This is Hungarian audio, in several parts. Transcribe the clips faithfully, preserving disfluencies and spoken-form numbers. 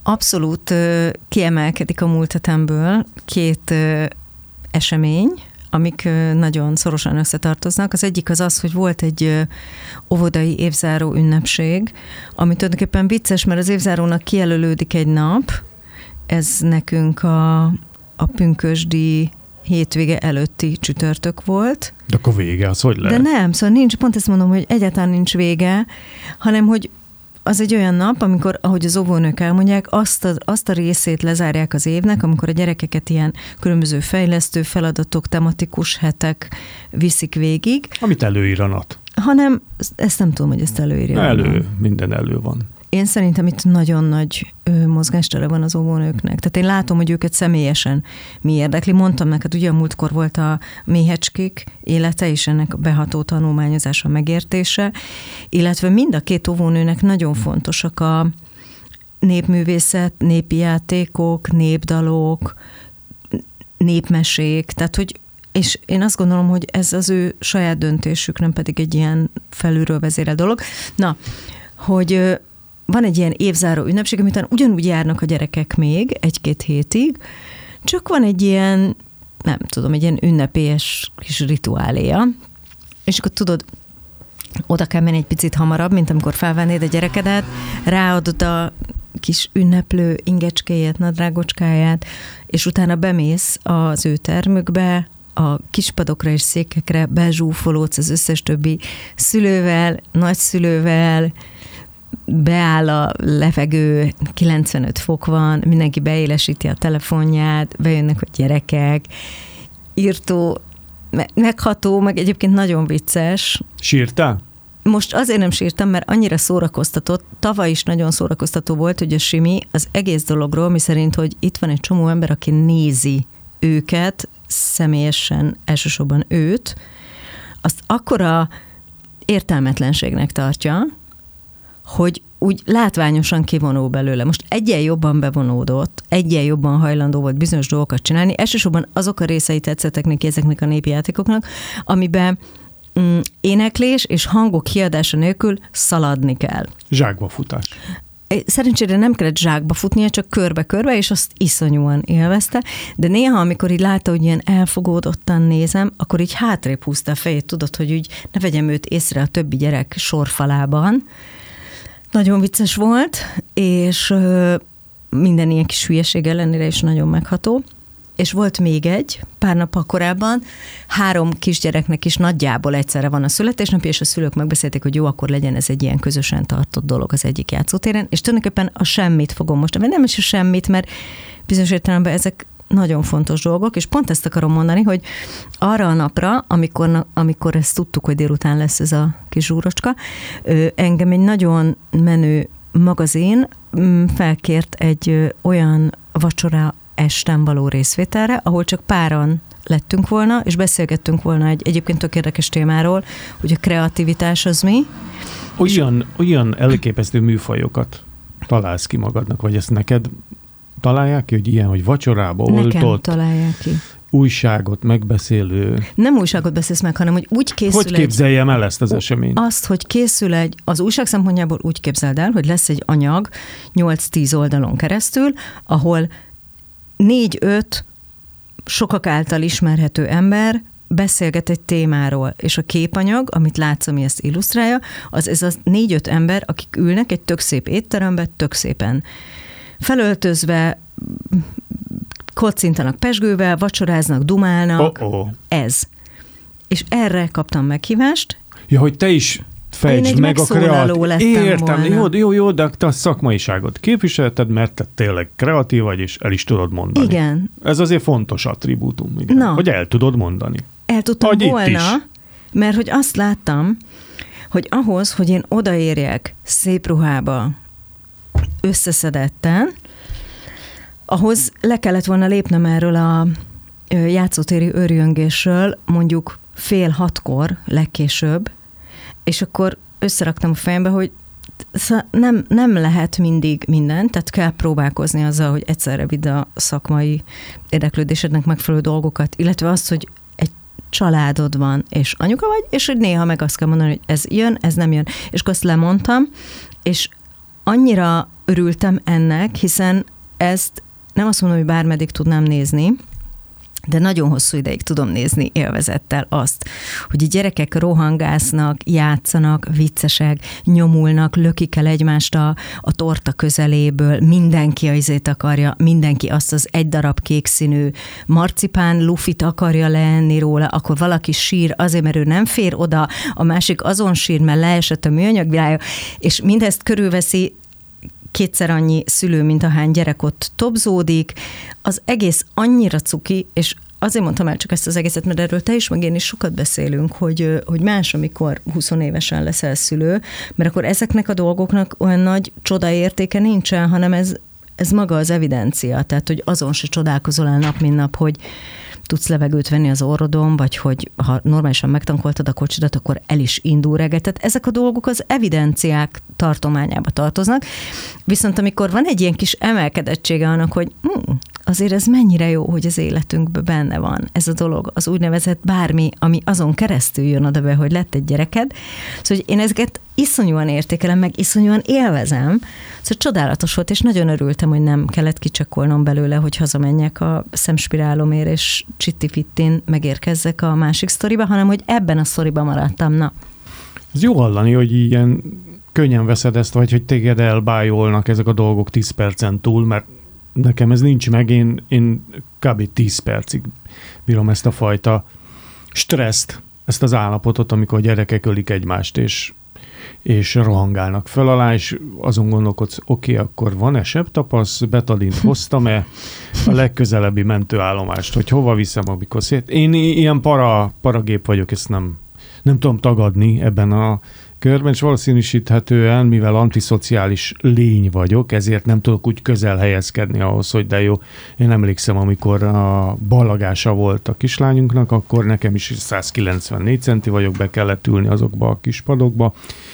Abszolút kiemelkedik a múlt hetemből két esemény, amik nagyon szorosan összetartoznak. Az egyik az az, hogy volt egy óvodai évzáró ünnepség, ami tulajdonképpen vicces, mert az évzárónak kijelölődik egy nap, ez nekünk a, a pünkösdi hétvége előtti csütörtök volt. De akkor vége, az hogy lehet? De nem, szóval nincs, pont ezt mondom, hogy egyáltalán nincs vége, hanem hogy az egy olyan nap, amikor, ahogy az óvónők elmondják, azt a, azt a részét lezárják az évnek, amikor a gyerekeket ilyen különböző fejlesztő feladatok, tematikus hetek viszik végig. Amit előír a nat. Hanem, ezt nem tudom, hogy ezt előírja. Elő, van. minden elő van. Én szerintem itt nagyon nagy ö, mozgástere van az óvónőknek. Tehát én látom, hogy őket személyesen mi érdekli. Mondtam neked, ugye a múltkor volt a méhecskék élete, és ennek a beható tanulmányozása, megértése, illetve mind a két óvónőnek nagyon fontosak a népművészet, népi játékok, népdalok, népmesék, tehát hogy és én azt gondolom, hogy ez az ő saját döntésük, nem pedig egy ilyen felülről vezérel dolog. Na, hogy van egy ilyen évzáró ünnepség, amitán ugyanúgy járnak a gyerekek még egy-két hétig, csak van egy ilyen, nem tudom, egy ilyen ünnepélyes kis rituáléja, és akkor tudod, oda kell menni egy picit hamarabb, mint amikor felvennéd a gyerekedet, ráadod a kis ünneplő ingecskéjét, nadrágocskáját, és utána bemész az ő termükbe, a kispadokra és székekre, bezsúfolódsz az összes többi szülővel, nagyszülővel, beáll a levegő, kilencvenöt fok van, mindenki beélesíti a telefonját, bejönnek a gyerekek, írtó, megható, meg egyébként nagyon vicces. Sírtál? Most azért nem sírtam, mert annyira szórakoztatott, tavaly is nagyon szórakoztató volt, hogy a Simi az egész dologról, miszerint, hogy itt van egy csomó ember, aki nézi őket, személyesen elsősorban őt, azt akkora értelmetlenségnek tartja, hogy úgy látványosan kivonul belőle. Most egyen jobban bevonódott, egyen jobban hajlandó volt bizonyos dolgokat csinálni, elsősorban azok a részei tetszettek neki ezeknek a népi játékoknak, amiben mm, éneklés és hangok kiadása nélkül szaladni kell. Zsákba futás. Szerencsére nem kellett zsákba futnia, csak körbe-körbe, és azt iszonyúan élvezte, de néha, amikor így látta, hogy ilyen elfogódottan nézem, akkor így hátrébb húzta a fejét, tudod, hogy úgy ne vegyem őt észre a többi gyerek sorfalában. Nagyon vicces volt, és minden ilyen kis hülyeség ellenére is nagyon megható. És volt még egy, pár nappal korábban, három kisgyereknek is nagyjából egyszerre van a születésnapja, és a szülők megbeszélték, hogy jó, akkor legyen ez egy ilyen közösen tartott dolog az egyik játszótéren, és tulajdonképpen a semmit fogom most, vagy nem is a semmit, mert bizonyos értelemben ezek nagyon fontos dolgok, és pont ezt akarom mondani, hogy arra a napra, amikor, amikor ezt tudtuk, hogy délután lesz ez a kis zsúrocska, engem egy nagyon menő magazin felkért egy olyan vacsora esten való részvételre, ahol csak páran lettünk volna, és beszélgettünk volna egy egyébként tök érdekes témáról, hogy a kreativitás az mi. Olyan, olyan elképesztő műfajokat találsz ki magadnak, vagy ezt neked találják ki, hogy ilyen, hogy vacsorába oltott, nekem találják ki. Újságot megbeszélő. Nem újságot beszélsz meg, hanem hogy úgy készül Hogy képzeljem el ezt az eseményt? Azt, hogy készül egy, az újság szempontjából úgy képzeld el, hogy lesz egy anyag nyolc-tíz oldalon keresztül, ahol négy-öt sokak által ismerhető ember beszélget egy témáról, és a képanyag, amit látsz, ami ezt illusztrálja, az ez az négy-öt ember, akik ülnek egy tök szép étterembe, tök szépen felöltözve, kocintanak pezsgővel, vacsoráznak, dumálnak. Oh-oh. Ez. És erre kaptam meghívást. Ja, hogy te is fejtsd meg a kreatív... Értem, jó, jó, jó, de te a szakmaiságot képviselted, mert te tényleg kreatív vagy, és el is tudod mondani. Igen. Ez azért fontos attribútum, igen, Na, hogy el tudod mondani. El tudtam Hogy volna, mert hogy azt láttam, hogy ahhoz, hogy én odaérjek szép ruhába, összeszedetten, ahhoz le kellett volna lépnem erről a játszótéri őrjöngésről, mondjuk fél hatkor legkésőbb, és akkor összeraktam a fejembe, hogy nem, nem lehet mindig minden, tehát kell próbálkozni azzal, hogy egyszerre vidd a szakmai érdeklődésednek megfelelő dolgokat, illetve azt, hogy egy családod van, és anyuka vagy, és hogy néha meg azt kell mondani, hogy ez jön, ez nem jön. És akkor azt lemondtam, és annyira örültem ennek, hiszen ezt nem azt mondom, hogy bármeddig tudnám nézni, de nagyon hosszú ideig tudom nézni élvezettel azt, hogy a gyerekek rohangásznak, játszanak, viccesek, nyomulnak, lökik el egymást a, a torta közeléből, mindenki azért akarja, mindenki azt az egy darab kék színű marcipán lufit akarja leenni róla, akkor valaki sír azért, mert ő nem fér oda, a másik azon sír, mert leesett a műanyag világa, és mindezt körülveszi kétszer annyi szülő, mint ahány gyerek ott tobzódik. Az egész annyira cuki, és azért mondtam el csak ezt az egészet, mert erről te is, meg én is sokat beszélünk, hogy, hogy más, amikor húsz évesen leszel szülő, mert akkor ezeknek a dolgoknak olyan nagy csodaértéke nincsen, hanem ez, ez maga az evidencia, tehát hogy azon se csodálkozol el nap, mint nap, hogy tudsz levegőt venni az orrodon, vagy hogy ha normálisan megtankoltad a kocsidat, akkor el is indul reggel. Tehát ezek a dolgok az evidenciák tartományába tartoznak. Viszont amikor van egy ilyen kis emelkedettsége annak, hogy hm, azért ez mennyire jó, hogy az életünkben benne van ez a dolog, az úgynevezett bármi, ami azon keresztül jön oda be, hogy lett egy gyereked. Szóval én ezeket iszonyúan értékelem, meg iszonyúan élvezem. Szóval csodálatos volt, és nagyon örültem, hogy nem kellett kicsakolnom belőle, hogy hazamenjek a szemspirálomért, és csitti-pittin megérkezzek a másik sztoriba, hanem hogy ebben a sztoriban maradtam. Na. Ez jó hallani, hogy ilyen könnyen veszed ezt, vagy hogy téged elbájolnak ezek a dolgok tíz percen túl, mert nekem ez nincs meg, én, én kb. tíz percig bírom ezt a fajta stresszt, ezt az állapotot, amikor a gyerekek ölik egymást, és, és rohangálnak föl alá, és azon gondolkodsz, oké, okay, akkor van-e sebtapasz, betadint hoztam-e a legközelebbi mentőállomást, hogy hova viszem, amikor szét. Én ilyen para, paragép vagyok, ezt nem, nem tudom tagadni ebben a körben, és valószínűsíthetően, mivel antiszociális lény vagyok, ezért nem tudok úgy közel helyezkedni ahhoz, hogy de jó. Én emlékszem, amikor a ballagása volt a kislányunknak, akkor nekem is száz kilencvennégy centi vagyok, be kellett ülni azokba a kis padokba,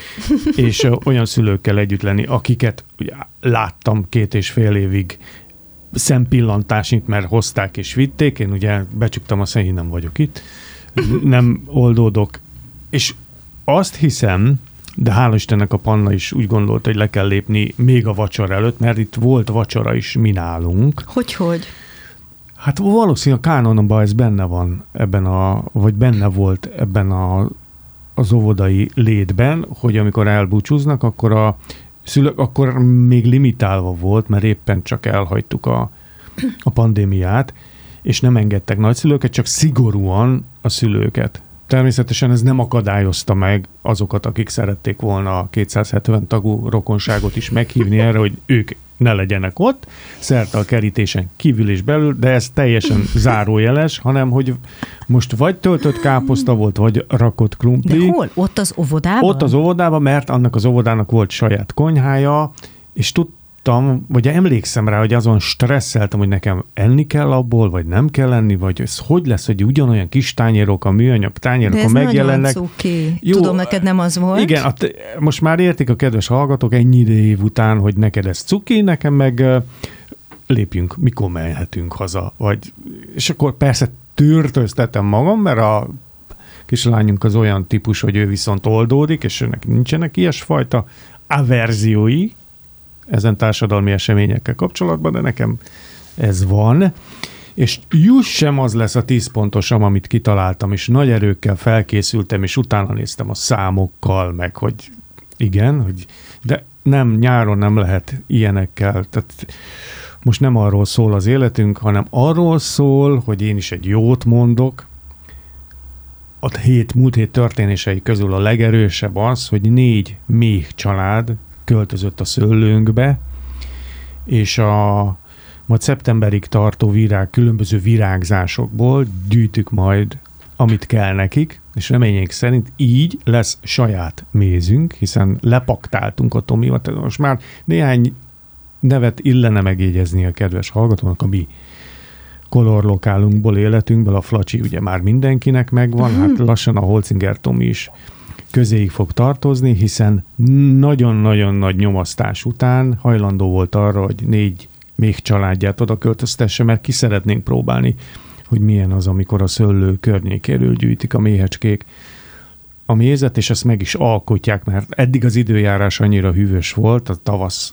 és olyan szülőkkel együtt lenni, akiket ugye, láttam két és fél évig szempillantásnyit, mert hozták és vitték, én ugye becsuktam a szemét, nem vagyok itt, nem oldódok, és azt hiszem, de hála Istennek a Panna is úgy gondolta, hogy le kell lépni még a vacsora előtt, mert itt volt vacsora is mi nálunk. Hogy-hogy? Hát valószínűleg a kánonomban ez benne van ebben a, vagy benne volt ebben a, az óvodai létben, hogy amikor elbúcsúznak, akkor a szülők, akkor még limitálva volt, mert éppen csak elhagytuk a, a pandémiát, és nem engedtek nagyszülőket, csak szigorúan a szülőket. Természetesen ez nem akadályozta meg azokat, akik szerették volna a kétszázhetven tagú rokonságot is meghívni erre, hogy ők ne legyenek ott, szerte a kerítésen kívül és belül, de ez teljesen zárójeles, hanem hogy most vagy töltött káposzta volt, vagy rakott krumpli. De hol? Ott az óvodában? Ott az óvodában, mert annak az óvodának volt saját konyhája, és tudtam, vagy emlékszem rá, hogy azon stresszeltem, hogy nekem enni kell abból, vagy nem kell enni, vagy ez hogy lesz, hogy ugyanolyan kis tányérok, a műanyag tányérok, a megjelennek. De ez nagyon cuki. Tudom, neked nem az volt. Igen, a te, most már értik a kedves hallgatók ennyi év után, hogy neked ez cuki, nekem meg uh, lépjünk, mikor mehetünk haza. Vagy, és akkor persze tűrtöztetem magam, mert a kislányunk az olyan típus, hogy ő viszont oldódik, és őnek nincsenek ilyesfajta averziói ezen társadalmi eseményekkel kapcsolatban, de nekem ez van. És juss sem az lesz a tíz pontosom, amit kitaláltam, és nagy erőkkel felkészültem, és utána néztem a számokkal, meg hogy igen, hogy de nem, nyáron nem lehet ilyenekkel. Tehát most nem arról szól az életünk, hanem arról szól, hogy én is egy jót mondok. A hét, múlt hét történései közül a legerősebb az, hogy négy méh család költözött a szőlőnkbe, és a majd szeptemberig tartó virág, különböző virágzásokból gyűjtük majd, amit kell nekik, és reményénk szerint így lesz saját mézünk, hiszen lepaktáltunk a Tomival. Most már néhány nevet illene megjegyezni a kedves hallgatónak, a mi kolorlokálunkból, életünkből, a Flacsi ugye már mindenkinek megvan, uh-huh. Hát lassan a Holzinger Tomi is közéig fog tartozni, hiszen nagyon-nagyon nagy nyomasztás után hajlandó volt arra, hogy négy még családját oda költöztesse, mert ki szeretnénk próbálni, hogy milyen az, amikor a szőlő környékéről gyűjtik a méhecskék a mézet, és ezt meg is alkotják, mert eddig az időjárás annyira hűvös volt, a tavasz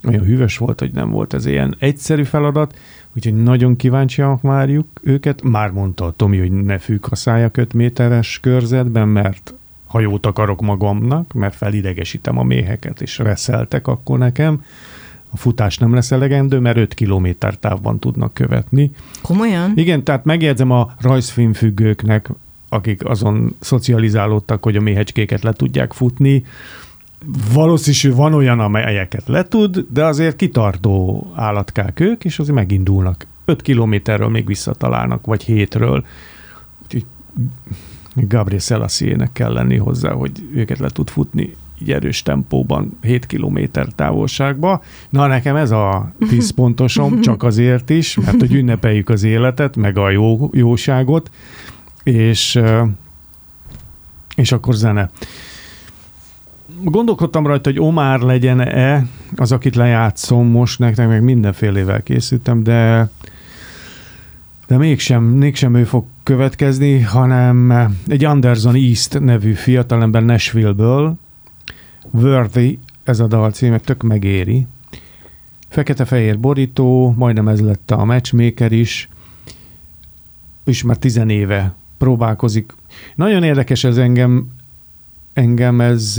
olyan hűvös volt, hogy nem volt ez ilyen egyszerű feladat, úgyhogy nagyon kíváncsiak várjuk őket. Már mondta a Tomi, hogy ne fűkaszáljak öt méteres körzetben, mert hajót akarok magamnak, mert felidegesítem a méheket, és reszeltek akkor nekem. A futás nem lesz elegendő, mert öt kilométer távban tudnak követni. Komolyan? Igen, tehát megjegyzem a rajzfilmfüggőknek, akik azon szocializálódtak, hogy a méhecskéket le tudják futni. Valószínű van olyan, amelyeket le tud, de azért kitartó állatkák ők, és azért megindulnak. öt kilométerről még visszatalálnak, vagy hétről. Úgyhogy Gabriel Selassie-nek kell lenni hozzá, hogy őket le tud futni így erős tempóban hét kilométer távolságba. Na, nekem ez a tíz pontosom, csak azért is, mert hogy ünnepeljük az életet, meg a jó, jóságot, és, és akkor zene. Gondolkodtam rajta, hogy Omar legyen-e az, akit lejátszom most nektek, meg mindenfélével készültem, de de mégsem, mégsem ő fog következni, hanem egy Anderson East nevű fiatalember Nashville-ből. Worthy, ez a dal címe, tök megéri. Fekete-fehér borító, majdnem ez lett a Matchmaker is, és már tizenéve próbálkozik. Nagyon érdekes ez engem, engem ez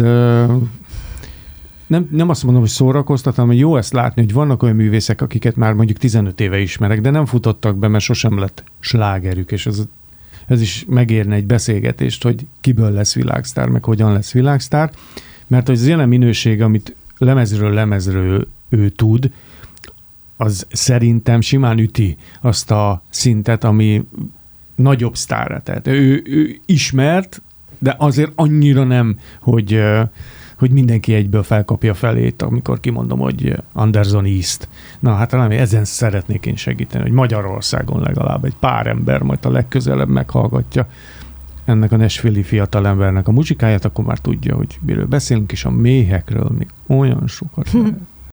nem, nem azt mondom, hogy szórakoztatom, hogy jó ezt látni, hogy vannak olyan művészek, akiket már mondjuk tizenöt éve ismerek, de nem futottak be, mert sosem lett slágerük, és ez, ez is megérne egy beszélgetést, hogy kiből lesz világsztár, meg hogyan lesz világsztár, mert az jelen minőség, amit lemezről lemezről ő tud, az szerintem simán üti azt a szintet, ami nagyobb sztárra. Tehát ő, ő ismert, de azért annyira nem, hogy, hogy mindenki egyből felkapja felét, amikor kimondom, hogy Anderson East. Na hát talán ezen szeretnék én segíteni, hogy Magyarországon legalább egy pár ember majd a legközelebb meghallgatja ennek a nashville-i fiatalembernek a muzsikáját, akkor már tudja, hogy miről beszélünk, és a méhekről még olyan sokat lehet.